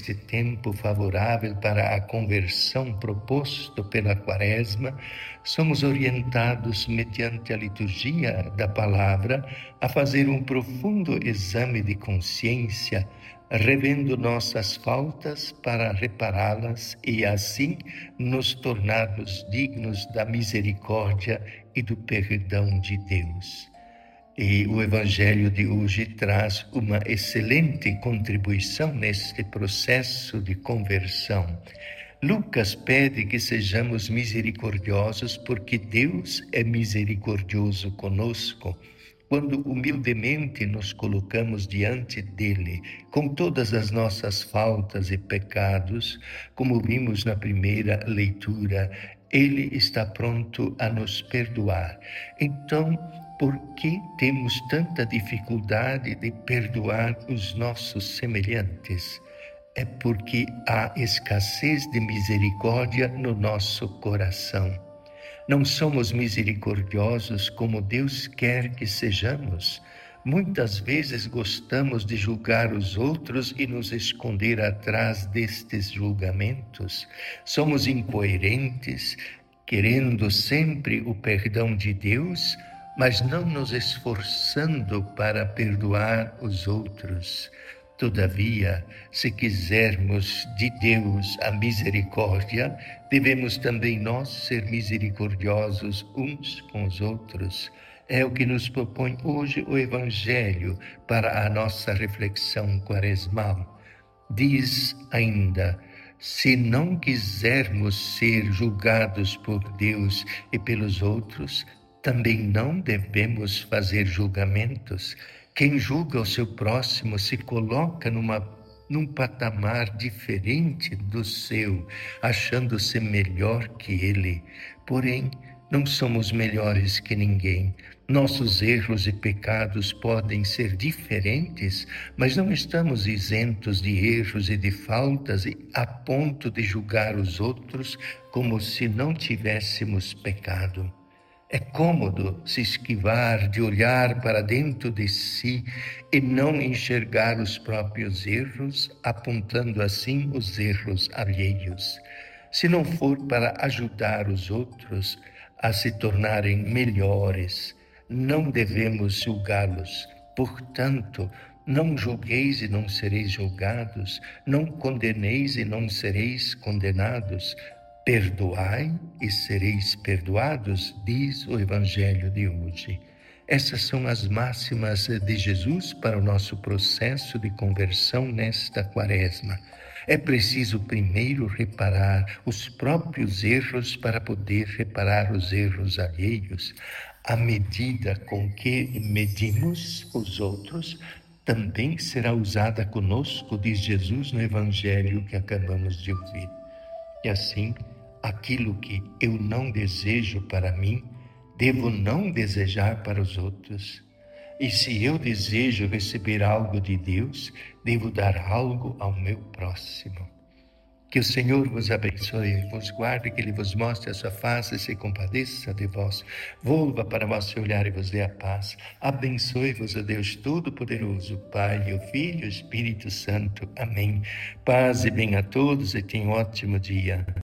neste tempo favorável para a conversão proposto pela Quaresma, somos orientados, mediante a liturgia da palavra, a fazer um profundo exame de consciência, revendo nossas faltas para repará-las e, assim, nos tornarmos dignos da misericórdia e do perdão de Deus. E o Evangelho de hoje traz uma excelente contribuição neste processo de conversão. Lucas pede que sejamos misericordiosos porque Deus é misericordioso conosco. Quando humildemente nos colocamos diante dele, com todas as nossas faltas e pecados, como vimos na primeira leitura, ele está pronto a nos perdoar. Então, por que temos tanta dificuldade de perdoar os nossos semelhantes? É porque há escassez de misericórdia no nosso coração. Não somos misericordiosos como Deus quer que sejamos. Muitas vezes gostamos de julgar os outros e nos esconder atrás destes julgamentos. Somos incoerentes, querendo sempre o perdão de Deus, mas não nos esforçando para perdoar os outros. Todavia, se quisermos de Deus a misericórdia, devemos também nós ser misericordiosos uns com os outros. É o que nos propõe hoje o Evangelho para a nossa reflexão quaresmal. Diz ainda: se não quisermos ser julgados por Deus e pelos outros, também não devemos fazer julgamentos. Quem julga o seu próximo se coloca num patamar diferente do seu, achando-se melhor que ele. Porém, não somos melhores que ninguém. Nossos erros e pecados podem ser diferentes, mas não estamos isentos de erros e de faltas a ponto de julgar os outros como se não tivéssemos pecado. É cômodo se esquivar de olhar para dentro de si e não enxergar os próprios erros, apontando assim os erros alheios. Se não for para ajudar os outros a se tornarem melhores, não devemos julgá-los. Portanto, não julgueis e não sereis julgados, não condeneis e não sereis condenados. Perdoai e sereis perdoados, diz o Evangelho de hoje. Essas são as máximas de Jesus para o nosso processo de conversão nesta Quaresma. É preciso primeiro reparar os próprios erros para poder reparar os erros alheios. A medida com que medimos os outros também será usada conosco, diz Jesus no Evangelho que acabamos de ouvir. E assim, aquilo que eu não desejo para mim, devo não desejar para os outros. E se eu desejo receber algo de Deus, devo dar algo ao meu próximo. Que o Senhor vos abençoe, vos guarde, que Ele vos mostre a sua face e se compadeça de vós. Volva para vós seu olhar e vos dê a paz. Abençoe-vos o Deus Todo-Poderoso, o Pai, o Filho e o Espírito Santo. Amém. Paz e bem a todos e tenham um ótimo dia.